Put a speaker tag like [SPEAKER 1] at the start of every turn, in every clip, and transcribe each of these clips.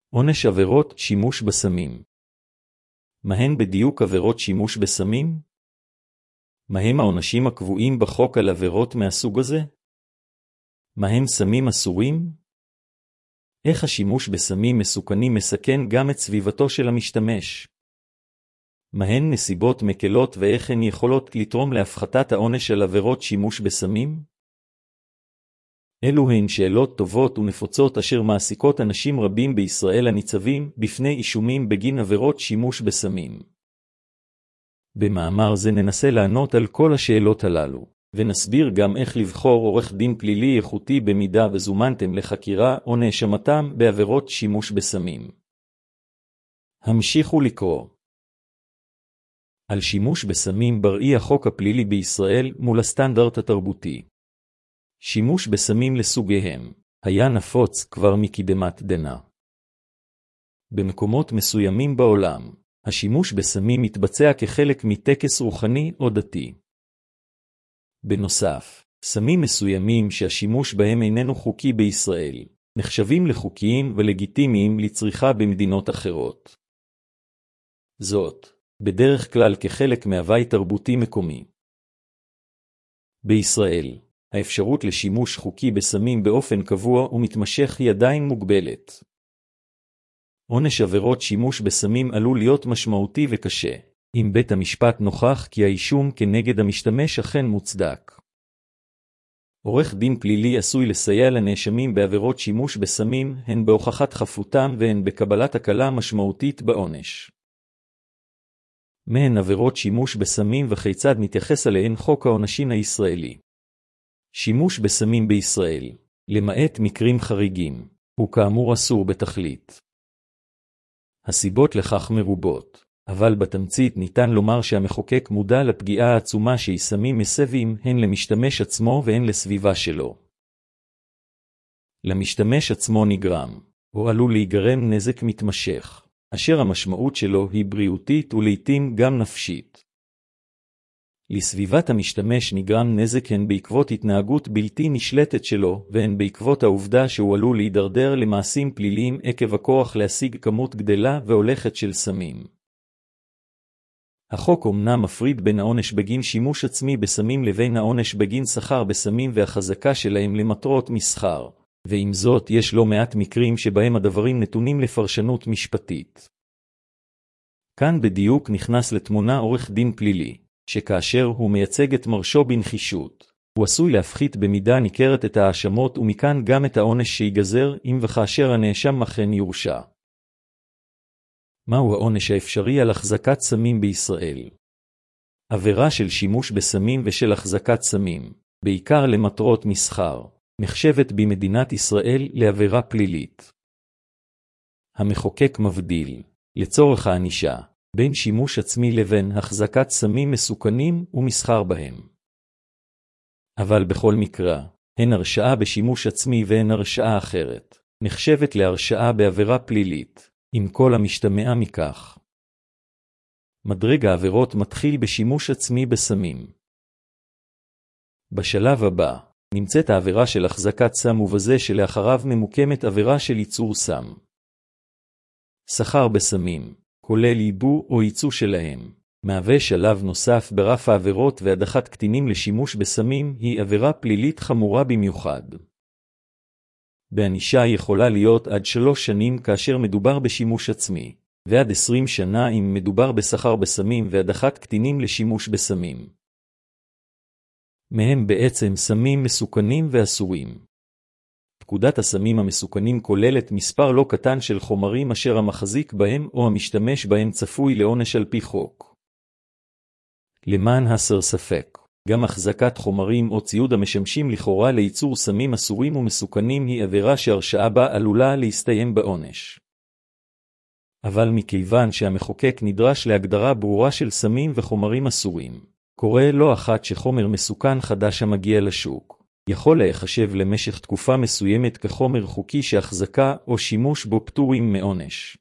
[SPEAKER 1] עונש עבירות שימוש בסמים. מהן בדיוק עבירות שימוש בסמים? מהם העונשים הקבועים בחוק על עבירות מהסוג הזה? מהם סמים אסורים? איך השימוש בסמים מסוכנים מסכן גם את סביבתו של המשתמש? מהן נסיבות מקלות ואיך הן יכולות לתרום להפחתת העונש על עבירות שימוש בסמים? אלו הן שאלות טובות ונפוצות אשר מעסיקות אנשים רבים בישראל הניצבים בפני אישומים בגין עבירות שימוש בסמים. במאמר זה ננסה לענות על כל השאלות הללו, ונסביר גם איך לבחור עורך דין פלילי איכותי במידה וזומנתם לחקירה או נאשמתם בעבירות שימוש בסמים. המשיכו לקרוא. על שימוש בסמים בראי החוק הפלילי בישראל מול הסטנדרט התרבותי. שימוש בסמים לסוגיהם היה נפוץ כבר מקדמת דנא. במקומות מסוימים בעולם, השימוש בסמים מתבצע כחלק מטקס רוחני או דתי. בנוסף, סמים מסוימים שהשימוש בהם איננו חוקי בישראל, נחשבים לחוקיים ולגיטימיים לצריכה במדינות אחרות. זאת, בדרך כלל כחלק מהווי תרבותי מקומי. בישראל, האפשרות לשימוש חוקי בסמים באופן קבוע ומתמשך היא עדיין מוגבלת. עונש עבירות שימוש בסמים עלול להיות משמעותי וקשה, אם בית המשפט נוכח כי האישום כנגד המשתמש אכן מוצדק. עורך דין פלילי עשוי לסייע לנאשמים בעבירות שימוש בסמים הן בהוכחת חפותם והן בקבלת הקלה משמעותית בעונש. מהן עבירות שימוש בסמים וכיצד מתייחס עליהן חוק העונשין הישראלי. שימוש בסמים בישראל, למעט מקרים חריגים, הוא כאמור אסור בתכלית. הסיבות לכך מרובות, אבל בתמצית ניתן לומר שהמחוקק מודע לפגיעה העצומה שסמים מסבים הן למשתמש עצמו והן לסביבה שלו. למשתמש עצמו נגרם, או עלול להיגרם נזק מתמשך, אשר המשמעות שלו היא בריאותית ולעיתים גם נפשית. לסביבת המשתמש נגרם נזק הן בעקבות התנהגות בלתי נשלטת שלו, והן בעקבות העובדה שהוא עלול להידרדר למעשים פליליים עקב הכוח להשיג כמות גדלה והולכת של סמים. החוק אומנם מפריד בין העונש בגין שימוש עצמי בסמים לבין העונש בגין שכר בסמים והחזקה שלהם למטרות מסחר, ועם זאת יש לא מעט מקרים שבהם הדברים נתונים לפרשנות משפטית. כאן בדיוק נכנס לתמונה עורך דין פלילי, שכאשר הוא מייצג את מרשו בנחישות, הוא עשוי להפחית במידה ניכרת את האשמות ומכאן גם את העונש שיגזר אם וכאשר הנאשם אכן יורשע. מהו העונש האפשרי על החזקת סמים בישראל? עבירה של שימוש בסמים ושל החזקת סמים, בעיקר למטרות מסחר, נחשבת במדינת ישראל לעבירה פלילית. המחוקק מבדיל, לצורך הענישה, בין שימוש עצמי לבין החזקת סמים מסוכנים ומסחר בהם. אבל בכל מקרה, הן הרשעה בשימוש עצמי והן הרשעה אחרת, נחשבת להרשעה בעבירה פלילית, עם כל המשתמע מכך. מדרג העבירות מתחיל בשימוש עצמי בסמים. בשלב הבא, נמצאת העבירה של החזקת סם ובזה שלאחריו ממוקמת עבירה של ייצור סם. סחר בסמים, כולל ייבוא או ייצוא שלהם, מהווה שלב נוסף ברף העבירות והדחת קטינים לשימוש בסמים היא עבירה פלילית חמורה במיוחד. בענישה יכולה להיות עד 3 שנים כאשר מדובר בשימוש עצמי, ועד 20 שנה אם מדובר בסחר בסמים והדחת קטינים לשימוש בסמים. מהם בעצם סמים מסוכנים ואסורים. פקודת הסמים המסוכנים כוללת מספר לא קטן של חומרים אשר המחזיק בהם או המשתמש בהם צפוי לעונש על פי חוק. למען הסר ספק, גם החזקת חומרים או ציוד המשמשים לכאורה לייצור סמים אסורים ומסוכנים היא עבירה שהרשעה בה עלולה להסתיים בעונש. אבל מכיוון שהמחוקק נדרש להגדרה ברורה של סמים וחומרים אסורים, קורה לא אחת שחומר מסוכן חדש המגיע לשוק, יכול להיחשב למשך תקופה מסוימת כחומר חוקי שהחזקה או שימוש בו פטורים מעונש.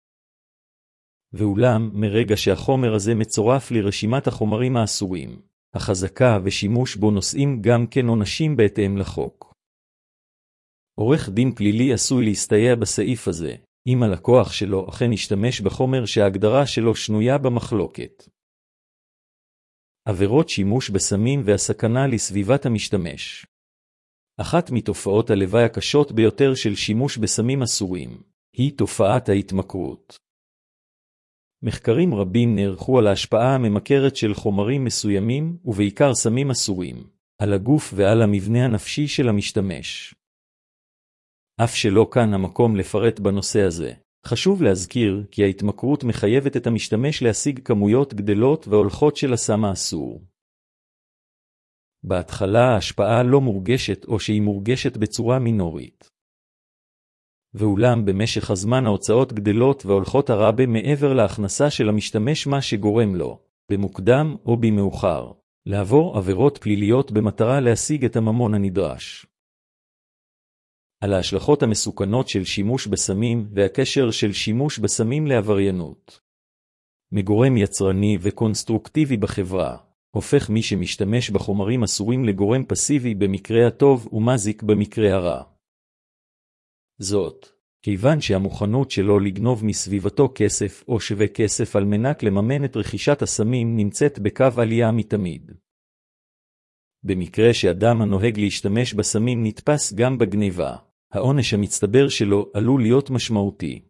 [SPEAKER 1] ואולם, מרגע שהחומר הזה מצורף לרשימת החומרים האסורים, החזקה ושימוש בו נושאים גם כן עונשים בהתאם לחוק. עורך דין פלילי עשוי להסתייע בסעיף הזה, אם הלקוח שלו אכן ישתמש בחומר שההגדרה שלו שנויה במחלוקת. עבירות שימוש בסמים והסכנה לסביבת המשתמש. אחת מתופעות הלוואי הקשות ביותר של שימוש בסמים אסורים היא תופעת ההתמכרות. מחקרים רבים נערכו על ההשפעה הממכרת של חומרים מסוימים, ובעיקר סמים אסורים, על הגוף ועל המבנה הנפשי של המשתמש. אף שלא כאן המקום לפרט בנושא הזה, חשוב להזכיר כי ההתמכרות מחייבת את המשתמש להשיג כמויות גדלות והולכות של הסם האסור. בהתחלה ההשפעה לא מורגשת או שהיא מורגשת בצורה מינורית. ואולם במשך הזמן ההוצאות גדלות והולכות הרבה מעבר להכנסה של המשתמש, מה שגורם לו, במוקדם או במאוחר, לעבור עבירות פליליות במטרה להשיג את הממון הנדרש. על ההשלכות המסוכנות של שימוש בסמים והקשר של שימוש בסמים לעבריינות. מגורם יצרני וקונסטרוקטיבי בחברה, הופך מי שמשתמש בחומרים אסורים לגורם פסיבי במקרה הטוב ומזיק במקרה הרע. זאת, כיוון שהמוכנות שלו לגנוב מסביבתו כסף או שווה כסף על מנת לממן את רכישת הסמים נמצאת בקו עלייה מתמיד. במקרה שאדם הנוהג להשתמש בסמים נתפס גם בגניבה, העונש המצטבר שלו עלול להיות משמעותי.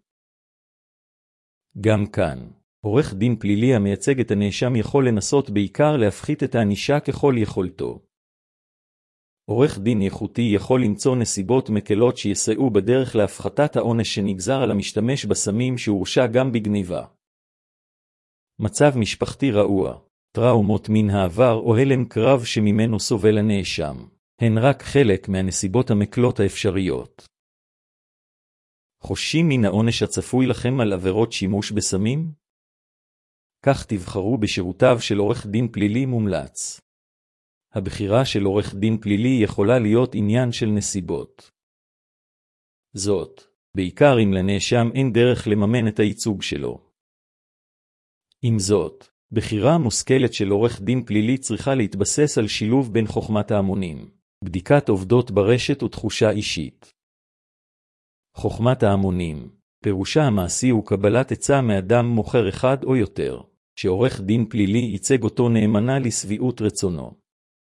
[SPEAKER 1] גם כאן, עורך דין פלילי המייצג את הנאשם יכול לנסות בעיקר להפחית את הענישה ככל יכולתו. עורך דין איכותי יכול למצוא נסיבות מקלות שיסייעו בדרך להפחתת העונש שנגזר על המשתמש בסמים שהורשע גם בגניבה. מצב משפחתי רעוע, טראומות מן העבר או הלם קרב שממנו סובל הנאשם, הן רק חלק מהנסיבות המקלות האפשריות. חוששים מן העונש הצפוי לכם על עבירות שימוש בסמים? כך תבחרו בשירותיו של עורך דין פלילי מומלץ. הבחירה של עורך דין פלילי יכולה להיות עניין של נסיבות. זאת, בעיקר אם לנאשם אין דרך לממן את הייצוג שלו. עם זאת, בחירה מושכלת של עורך דין פלילי צריכה להתבסס על שילוב בין חוכמת ההמונים, בדיקת עובדות ברשת ותחושה אישית. חוכמת ההמונים, פירושה המעשי הוא קבלת עצה מאדם מוכר אחד או יותר, שעורך דין פלילי ייצג אותו נאמנה לשביעות רצונו.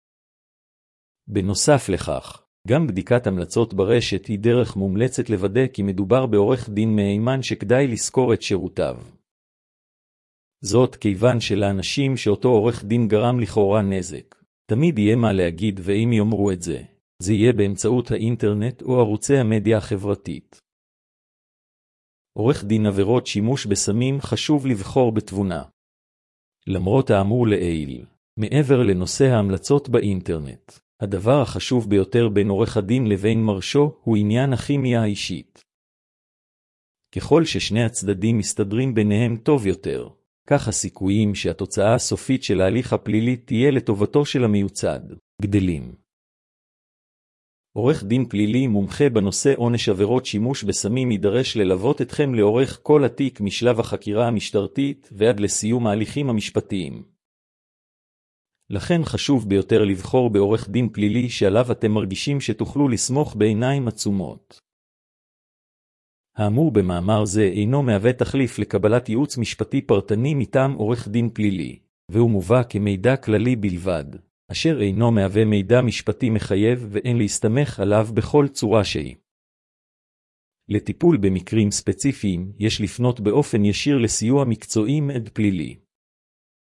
[SPEAKER 1] בנוסף לכך, גם בדיקת המלצות ברשת היא דרך מומלצת לוודא כי מדובר בעורך דין מהימן שכדאי לזכור את שירותיו. זאת כיוון שלאנשים שאותו עורך דין גרם לכאורה נזק, תמיד יהיה מה להגיד, ואם יאמרו את זה, זה יהיה באמצעות האינטרנט או ערוצי המדיה החברתית. עורך דין עבירות שימוש בסמים חשוב לבחור בתבונה. למרות האמור לעיל, מעבר לנושא ההמלצות באינטרנט, הדבר החשוב ביותר בין עורך הדין לבין מרשו הוא עניין הכימיה האישית. ככל ששני הצדדים מסתדרים ביניהם טוב יותר, כך הסיכויים שהתוצאה הסופית של ההליך הפלילי תהיה לטובתו של המיוצג גדלים. עורך דין פלילי מומחה בנושא עונש עבירות שימוש בסמים יידרש ללוות אתכם לאורך כל התיק משלב החקירה המשטרתית ועד לסיום ההליכים המשפטיים. לכן חשוב ביותר לבחור בעורך דין פלילי שעליו אתם מרגישים שתוכלו לסמוך בעיניים עצומות. האמור במאמר זה אינו מהווה תחליף לקבלת ייעוץ משפטי פרטני מטעם עורך דין פלילי, והוא מובא כמידע כללי בלבד, אשר אינו מהווה מידע משפטי מחייב ואין להסתמך עליו בכל צורה שהיא. לטיפול במקרים ספציפיים יש לפנות באופן ישיר לסיוע מקצועי מעד פלילי.